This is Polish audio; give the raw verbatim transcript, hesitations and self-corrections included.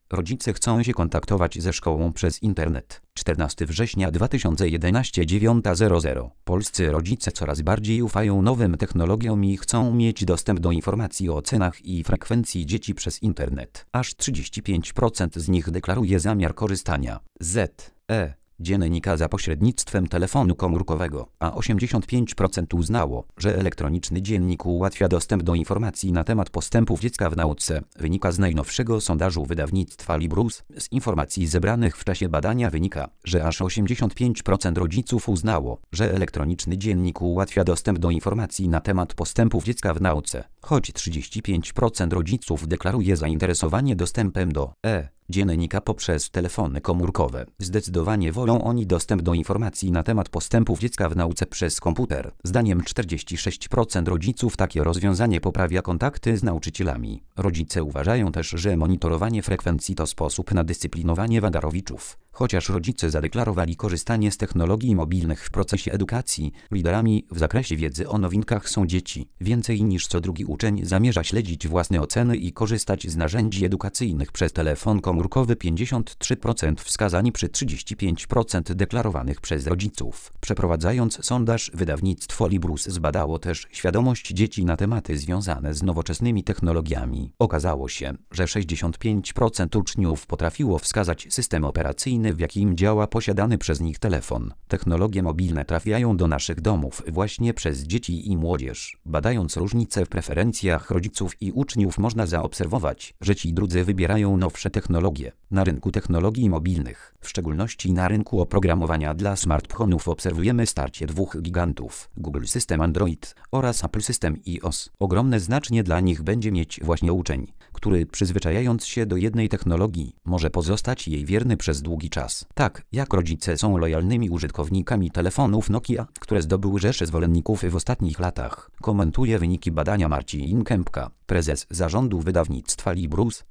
Rodzice chcą się kontaktować ze szkołą przez internet. czternastego września dwa tysiące jedenastego dziewiąta zero zero. Polscy rodzice coraz bardziej ufają nowym technologiom i chcą mieć dostęp do informacji o cenach i frekwencji dzieci przez internet. Aż trzydzieści pięć procent z nich deklaruje zamiar korzystania z e dziennika za pośrednictwem telefonu komórkowego, a osiemdziesiąt pięć procent uznało, że elektroniczny dziennik ułatwia dostęp do informacji na temat postępów dziecka w nauce. Wynika z najnowszego sondażu wydawnictwa Librus. Z informacji zebranych w czasie badania wynika, że aż osiemdziesiąt pięć procent rodziców uznało, że elektroniczny dziennik ułatwia dostęp do informacji na temat postępów dziecka w nauce, choć trzydzieści pięć procent rodziców deklaruje zainteresowanie dostępem do e dziennika poprzez telefony komórkowe. Zdecydowanie wolą oni dostęp do informacji na temat postępów dziecka w nauce przez komputer. Zdaniem czterdzieści sześć procent rodziców takie rozwiązanie poprawia kontakty z nauczycielami. Rodzice uważają też, że monitorowanie frekwencji to sposób na dyscyplinowanie wagarowiczów. Chociaż rodzice zadeklarowali korzystanie z technologii mobilnych w procesie edukacji, liderami w zakresie wiedzy o nowinkach są dzieci. Więcej niż co drugi uczeń zamierza śledzić własne oceny i korzystać z narzędzi edukacyjnych przez telefon komórkowy. pięćdziesiąt trzy procent wskazani przy trzydzieści pięć procent deklarowanych przez rodziców. Przeprowadzając sondaż, wydawnictwo Librus zbadało też świadomość dzieci na tematy związane z nowoczesnymi technologiami. Okazało się, że sześćdziesiąt pięć procent uczniów potrafiło wskazać system operacyjny, w jakim działa posiadany przez nich telefon. Technologie mobilne trafiają do naszych domów właśnie przez dzieci i młodzież. Badając różnice w preferencjach rodziców i uczniów, można zaobserwować, że ci drudzy wybierają nowsze technologie. Na rynku technologii mobilnych, w szczególności na rynku oprogramowania dla smartfonów, obserwujemy starcie dwóch gigantów: Google System Android oraz Apple System iOS. Ogromne znaczenie dla nich będzie mieć właśnie uczeń, który przyzwyczajając się do jednej technologii, może pozostać jej wierny przez długi czas. Tak jak rodzice są lojalnymi użytkownikami telefonów Nokia, które zdobyły rzesze zwolenników w ostatnich latach, komentuje wyniki badania Marcin Kępka, prezes zarządu wydawnictwa Librus.